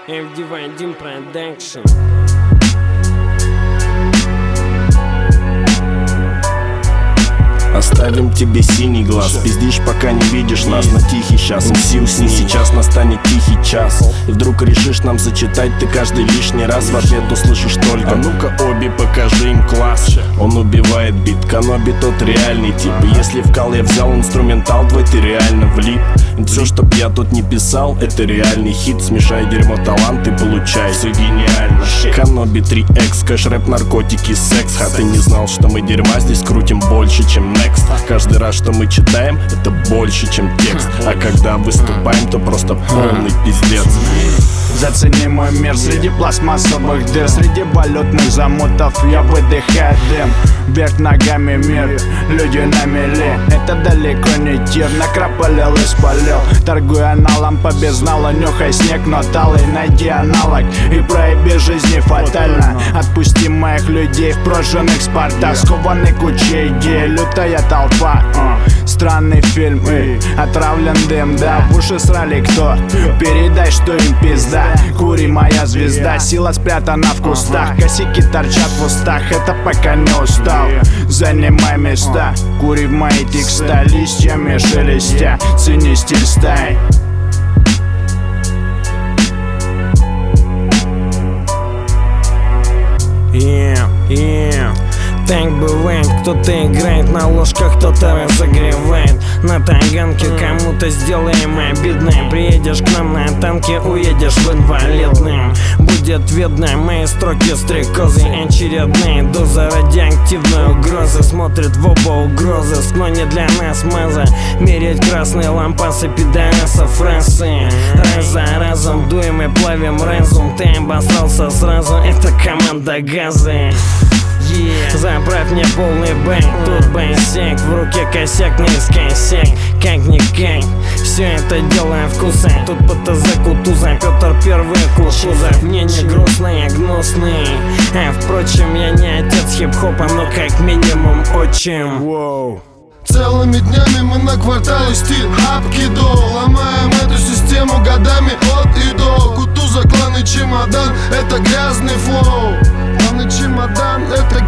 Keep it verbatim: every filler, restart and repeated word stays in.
эф ди вай Дим Продакшн. Оставим тебе синий глаз, пиздишь, пока не видишь нас. На тихий час, эм си усни, сейчас настанет тихий час. И вдруг решишь нам зачитать ты каждый лишний раз. В ответ услышишь только: а ну-ка, Оби, покажи им класс. Он убивает бит, Каноби тот реальный тип. И если в кал я взял инструментал твой, ты реально влип. Все, чтоб я тут не писал, это реальный хит. Смешай дерьмо, талант и получай, все гениально. Каноби три икс, кэш, рэп, наркотики, секс. А ты не знал, что мы дерьма здесь крутим больше, чем next. Каждый раз, что мы читаем, это больше, чем текст. А когда выступаем, то просто полный пиздец. Зацени мой мир среди пластмассовых дыр, среди балетных замутов я выдыхаю дым. Вверх ногами мир, люди на мели. Это далеко не тир, накропалил и спалил. Торгуй аналом по безналу, нюхай снег, но талый. Найди аналог и проеби жизни фатально. Отпусти моих людей в прожженных спортах, скованы кучей идей, лютая толпа. Странный фильм, эй, отравлен дым, да. В уши срали кто? Передай, что им пизда. Кури, моя звезда, сила спрятана в кустах. Косяки торчат в устах, это пока не устал. Занимай места, кури в мои текста, листьями шелестя, цени стиль стаи. Yeah, yeah. Так бывает, кто-то играет на ложках, кто-то разогревает. На таганке кому-то сделаем обидное. Приедешь к нам на танке, уедешь в инвалидным. Будет видно мои строки стрекозы. Очередные дозы радиоактивной угрозы. Смотрит в оба угрозы, но не для нас маза. Мерять красные лампасы пидорасов фразы. Раз за разом дуем и плавим разум. Ты обосрался сразу, это команда газы. Yeah. Заправь мне полный бэнк, тут бэнсек, в руке косяк, наискосяк. Как-никак, все это делаем вкуса. Тут ПТЗ Кутуза, Петр Первый Кутузов. Мне не грустно, я гнусный. А впрочем, я не отец хип-хопа, но как минимум отчим. Wow. Целыми днями мы на квартале стиль апкидо. Ломаем эту систему годами от и до. Кутуза, клан и чемодан, это грязный флоу. Клан и чемодан, это